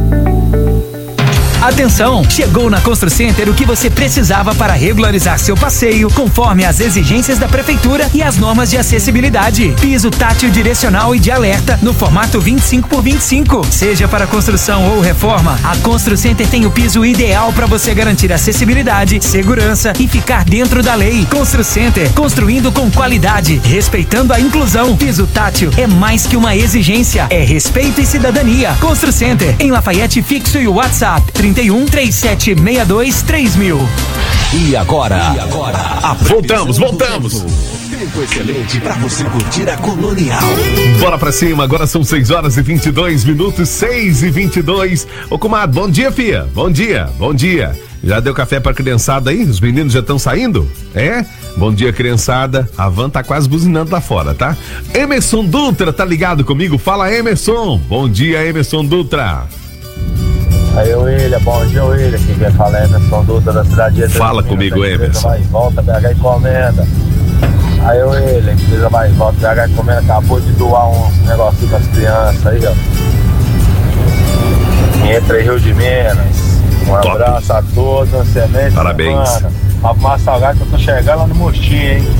Atenção! Chegou na ConstruCenter o que você precisava para regularizar seu passeio conforme as exigências da Prefeitura e as normas de acessibilidade. Piso tátil direcional e de alerta no formato vinte e cinco por vinte e cinco. Seja para construção ou reforma, a ConstruCenter tem o piso ideal para você garantir acessibilidade, segurança e ficar dentro da lei. ConstruCenter, construindo com qualidade, respeitando a inclusão. Piso tátil é mais que uma exigência, é respeito e cidadania. ConstruCenter, em Lafayette fixo e o WhatsApp trinta e um, três sete seis dois, três mil. E agora? E agora? A voltamos, voltamos. Tempo excelente pra você curtir a Colonial. Bora pra cima, agora são seis horas e vinte e dois minutos, seis e vinte e dois. Ô, comadre, bom dia, fia. Bom dia, bom dia. Já deu café pra criançada aí? Os meninos já estão saindo? É? Bom dia, criançada. A van tá quase buzinando lá fora, tá? Emerson Dutra tá ligado comigo? Fala, Emerson. Bom dia, Emerson Dutra. Aí, William, bom dia, William. Quem vem falar é Emerson Dutra da cidade de Fala comigo, Emerson. Vai, volta, B H Encomenda. Aí, William, empresa vai, volta, B H Encomenda. Acabou de doar um negocinho para as crianças aí, ó. Entre Rio de Minas. Um Top. Abraço a todos, excelente. Parabéns. Pra fumar salgado que eu tô chegando lá no Mostinho, hein?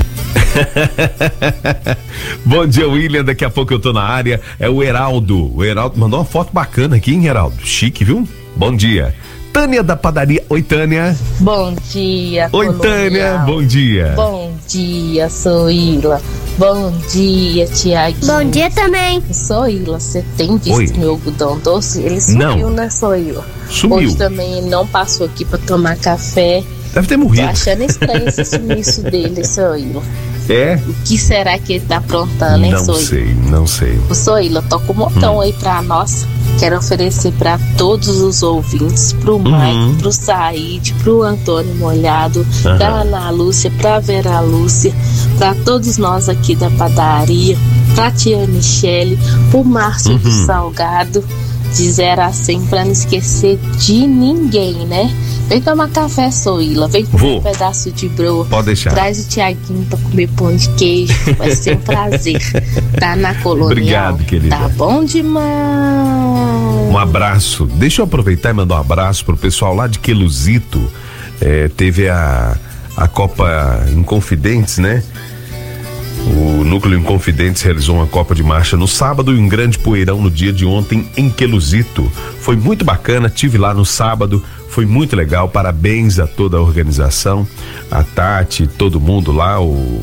Bom dia, William. Daqui a pouco eu tô na área. É o Heraldo. O Heraldo mandou uma foto bacana aqui, hein, Heraldo? Chique, viu? Bom dia. Tânia da padaria. Oi, Tânia. Bom dia. Oi, Colonial. Tânia. Bom dia. Bom dia, Soila. Bom dia, Tiaguinho. Bom dia também. Soila, você tem visto Oi. meu algodão doce? Ele sumiu, Não. né, Soila? Sumiu. Hoje também ele não passou aqui pra tomar café. Deve ter morrido. Tô achando estranho esse sumiço dele, Soila. É? O que será que ele tá aprontando, hein, Não Soila? sei, não sei. O Soila, toca um montão Hum. aí pra nós. Quero oferecer pra todos os ouvintes, pro Mike, pro Said, pro Antônio Molhado, Uhum. pra Ana Lúcia, pra Vera Lúcia, pra todos nós aqui da padaria, pra tia Michele, pro Márcio Uhum. do Salgado, de zero a cem, pra não esquecer de ninguém, né? Vem tomar café, Soila, vem comer Vou. um pedaço de broa. Pode deixar. Traz o Tiaguinho pra comer pão de queijo, vai ser um prazer. Tá na Colonial. Obrigado, querida. Tá bom demais. Um abraço. Deixa eu aproveitar e mandar um abraço pro pessoal lá de Queluzito. É, teve a, a Copa Inconfidentes, né? O Núcleo Inconfidentes realizou uma Copa de Marcha no sábado e um grande poeirão no dia de ontem em Queluzito. Foi muito bacana, tive lá no sábado, foi muito legal. Parabéns a toda a organização, a Tati, todo mundo lá, o,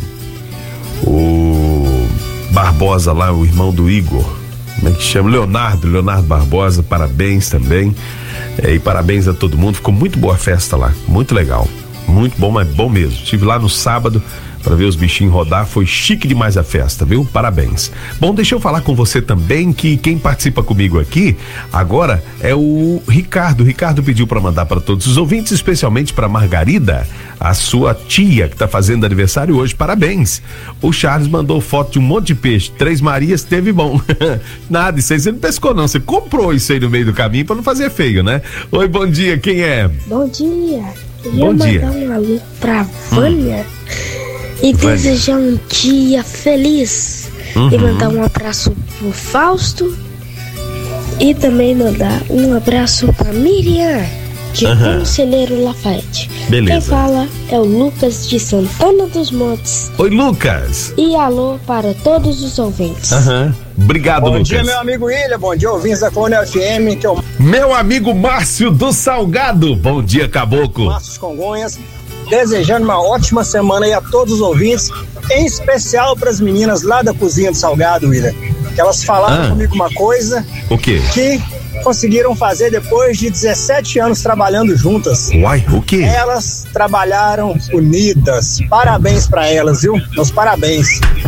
o Barbosa lá, o irmão do Igor. Como é que chama? Leonardo, Leonardo Barbosa, parabéns também. É, e parabéns a todo mundo. Ficou muito boa a festa lá, muito legal. Muito bom, mas bom mesmo. Estive lá no sábado para ver os bichinhos rodar, foi chique demais a festa, viu? Parabéns. Bom, deixa eu falar com você também que quem participa comigo aqui agora é o Ricardo. O Ricardo pediu para mandar para todos os ouvintes, especialmente para Margarida, a sua tia que tá fazendo aniversário hoje. Parabéns. O Charles mandou foto de um monte de peixe. Três Marias teve bom. Nada, isso aí você não pescou não, você comprou isso aí no meio do caminho para não fazer feio, né? Oi, bom dia, quem é? Bom dia. Queria Bom dia. mandar um alô pra Vânia e Vânia. desejar um dia feliz. Uhum. E mandar um abraço pro Fausto. E também mandar um abraço pra Miriam, de Aham. Conselheiro Lafayette. Beleza. Quem fala é o Lucas de Santana dos Montes. Oi, Lucas. E alô para todos os ouvintes. Aham. Obrigado, Bom Lucas. dia, meu amigo William. Bom dia, ouvintes da Colonial F M, que é o Meu amigo Márcio do Salgado. Bom dia, Caboclo. Márcio Congonhas. desejando uma ótima semana aí a todos os ouvintes, em especial para as meninas lá da Cozinha do Salgado, William. Que elas falaram Ah. comigo uma coisa O quê? que conseguiram fazer depois de dezessete anos trabalhando juntas. Uai, o quê? Elas trabalharam unidas. Parabéns para elas, viu? Meus parabéns.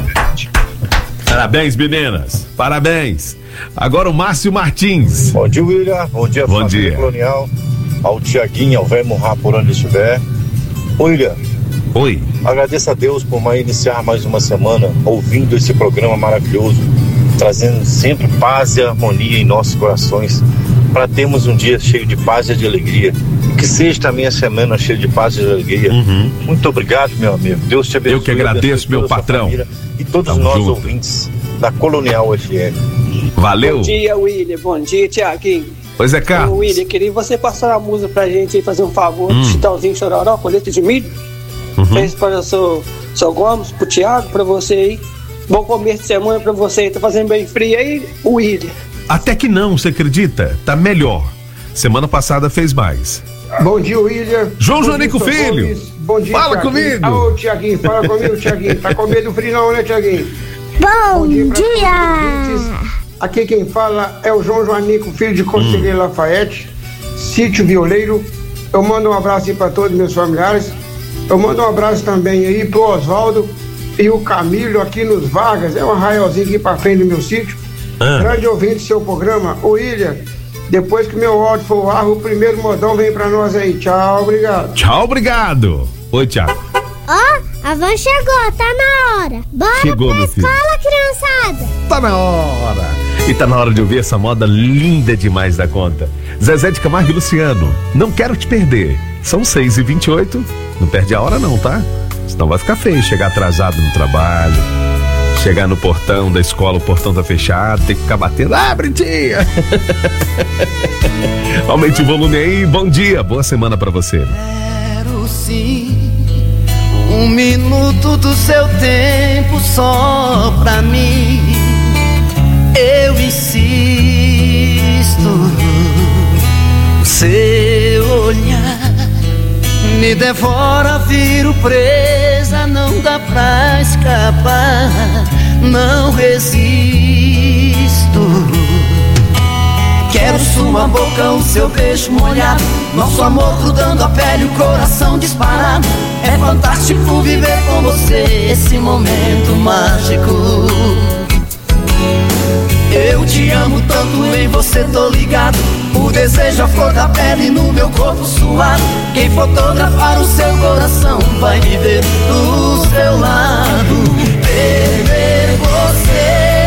Parabéns, meninas. Parabéns. Agora o Márcio Martins. Bom dia, William. Bom dia, Bom família dia. Colonial. Ao Tiaguinho, ao velho Murra, por onde estiver. William. Oi. Agradeço a Deus por mais iniciar mais uma semana ouvindo esse programa maravilhoso, trazendo sempre paz e harmonia em nossos corações, para termos um dia cheio de paz e de alegria. E que seja também a semana cheia de paz e de alegria. Muito obrigado, meu amigo. Deus te abençoe. Eu que agradeço, abençoe meu toda a sua patrão. família E todos Tamo nós junto. ouvintes da Colonial F M. Valeu. Bom dia, William. Bom dia, Tiaguinho. Pois é, Carlos. Ô, William, queria você passar uma música pra gente aí, fazer um favor. Hum. Chitãozinho Chororó, com letra de milho. Uhum. Fez para o seu, seu Gomes, pro Thiago, pra você aí. Bom começo de semana pra você aí. Tá fazendo bem frio aí, William? Até que não, você acredita? Tá melhor. Semana passada fez mais. Bom dia, William. João Bom Joanico dia, seu Filho. Gomes. Bom dia, Fala Thiaguinho. comigo. Ô, Tiaguinho, fala comigo, Tiaguinho. Tá com medo do frio não, né, Tiaguinho? Bom, dia. pra dia. todos os ouvintes. Aqui quem fala é o João Joanico, filho de Conselheiro Hum. Lafayette, sítio Violeiro. Eu mando um abraço aí pra todos os meus familiares. Eu mando um abraço também aí pro Oswaldo e o Camilo aqui nos Vargas. É um arraialzinho aqui pra frente do meu sítio. Ah. Grande ouvinte do seu programa. Ô, William, depois que meu áudio for ao ar, o primeiro modão vem pra nós aí. Tchau, obrigado. Tchau, obrigado. Oi, Thiago. Ó, a van chegou, tá na hora. Bora Chegou, pra meu filho. escola, criançada. Tá na hora. E tá na hora de ouvir essa moda linda demais da conta. Zezé de Camargo e Luciano, não quero te perder. São seis e vinte e oito. Não perde a hora não, tá? Senão vai ficar feio chegar atrasado no trabalho. Chegar no portão da escola, o portão tá fechado, tem que ficar batendo. Abre, tia! Aumente o volume aí. Bom dia, boa semana pra você. Quero sim um minuto do seu tempo só pra mim. Eu insisto, seu olhar me devora, viro presa, não dá pra escapar, não resisto. Quero sua boca, o seu beijo molhado, nosso amor grudando a pele, o coração disparado. É fantástico viver com você esse momento mágico. Eu te amo tanto, em você tô ligado. O desejo, a flor da pele no meu corpo suado. Quem fotografar o seu coração vai me ver do seu lado. Perder você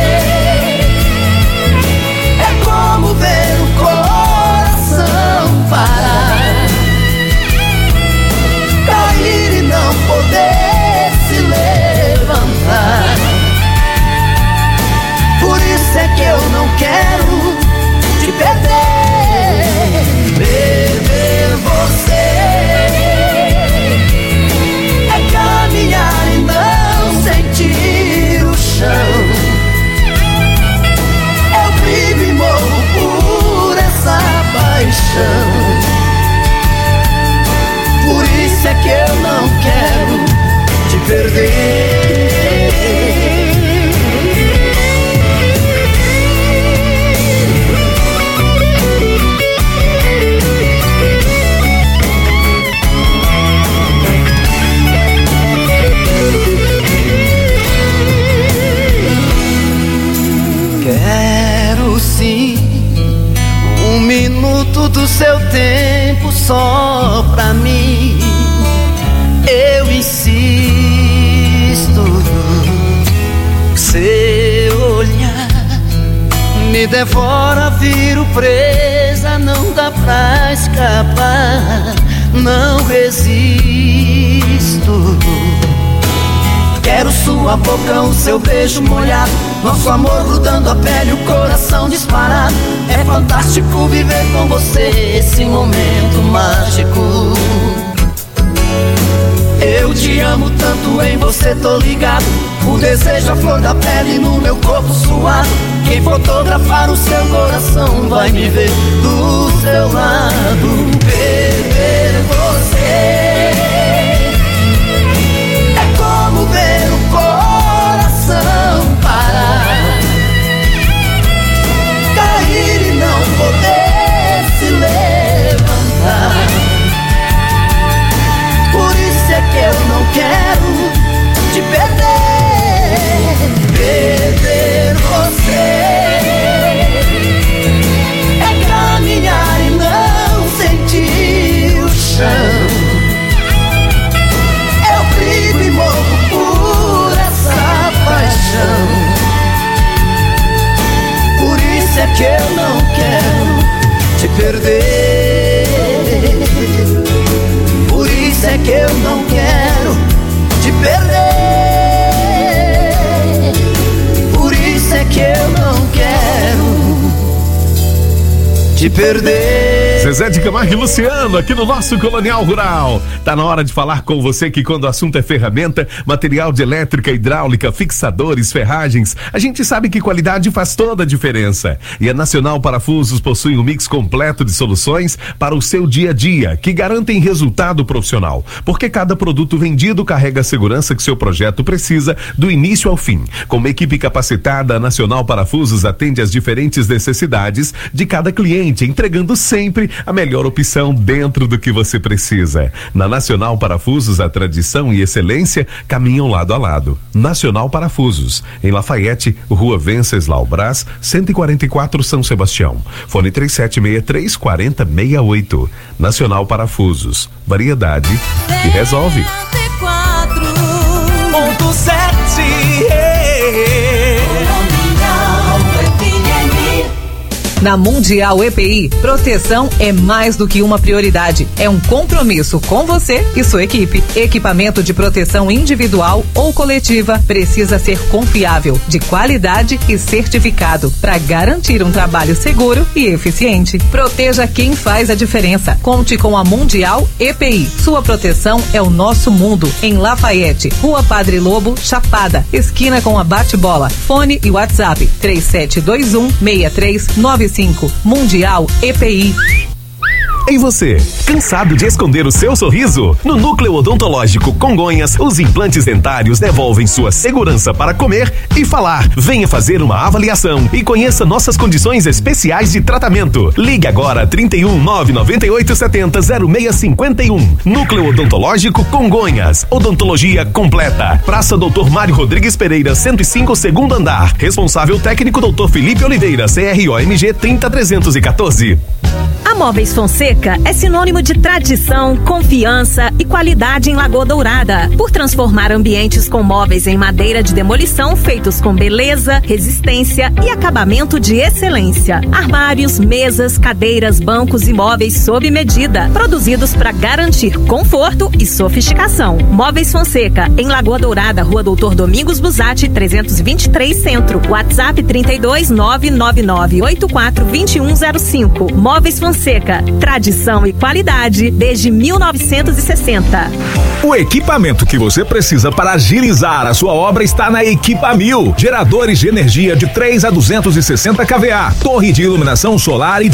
é como ver o coração parar, cair e não poder se levantar. Por isso é que eu não quero te perder. Perder você é caminhar e não sentir o chão. Eu vivo e morro por essa paixão. Por isso é que eu não quero te perder. Quero sim um minuto do seu tempo só pra mim. Eu insisto, seu olhar me devora, viro presa, não dá pra escapar, não resisto. Quero sua boca, o seu beijo molhado, nosso amor grudando a pele, o coração disparado. É fantástico viver com você esse momento mágico. Eu te amo tanto, em você tô ligado. O desejo, a flor da pele no meu corpo suado. Quem fotografar o seu coração vai me ver do seu lado. Perder você perder. Por isso é que eu não quero te perder. Por isso é que eu não quero te perder. Zezé de Camargo e Luciano, aqui no nosso Colonial Rural. Tá na hora de falar com você que quando o assunto é ferramenta, material de elétrica, hidráulica, fixadores, ferragens, a gente sabe que qualidade faz toda a diferença. E a Nacional Parafusos possui um mix completo de soluções para o seu dia a dia, que garantem resultado profissional. Porque cada produto vendido carrega a segurança que seu projeto precisa do início ao fim. Com uma equipe capacitada, a Nacional Parafusos atende às diferentes necessidades de cada cliente, entregando sempre a melhor opção dentro do que você precisa. Na Nacional Parafusos, a tradição e excelência caminham lado a lado. Nacional Parafusos, em Lafayette, Rua Venceslau Brás, cento e quarenta e quatro, São Sebastião. Fone três sete seis três, quatro zero seis oito. Nacional Parafusos, variedade que resolve. Ponto sete. Na Mundial E P I, proteção é mais do que uma prioridade. É um compromisso com você e sua equipe. Equipamento de proteção individual ou coletiva precisa ser confiável, de qualidade e certificado para garantir um trabalho seguro e eficiente. Proteja quem faz a diferença. Conte com a Mundial E P I. Sua proteção é o nosso mundo. Em Lafayette, Rua Padre Lobo, Chapada, esquina com a Bate-Bola. Fone e WhatsApp três sete dois um, seis três nove cinco. Mundial E P I. E você, cansado de esconder o seu sorriso? No Núcleo Odontológico Congonhas, os implantes dentários devolvem sua segurança para comer e falar. Venha fazer uma avaliação e conheça nossas condições especiais de tratamento. Ligue agora trinta e um, nove nove oito, setenta, zero seis cinquenta e um. Núcleo Odontológico Congonhas. Odontologia completa. Praça Doutor Mário Rodrigues Pereira, cento e cinco, segundo andar. Responsável técnico Doutor Felipe Oliveira, C R O M G trinta trezentos e quatorze. A Móveis Fonseca é sinônimo de tradição, confiança e qualidade em Lagoa Dourada. Por transformar ambientes com móveis em madeira de demolição feitos com beleza, resistência e acabamento de excelência. Armários, mesas, cadeiras, bancos e móveis sob medida, produzidos para garantir conforto e sofisticação. Móveis Fonseca, em Lagoa Dourada, Rua Doutor Domingos Busatti, trezentos e vinte e três, Centro. WhatsApp trinta e dois, nove nove nove oito quatro dois um zero cinco. Móveis Fonseca, tradição e qualidade desde mil novecentos e sessenta. O equipamento que você precisa para agilizar a sua obra está na Equipa Mil. Geradores de energia de três a duzentos e sessenta kVA, torre de iluminação solar e de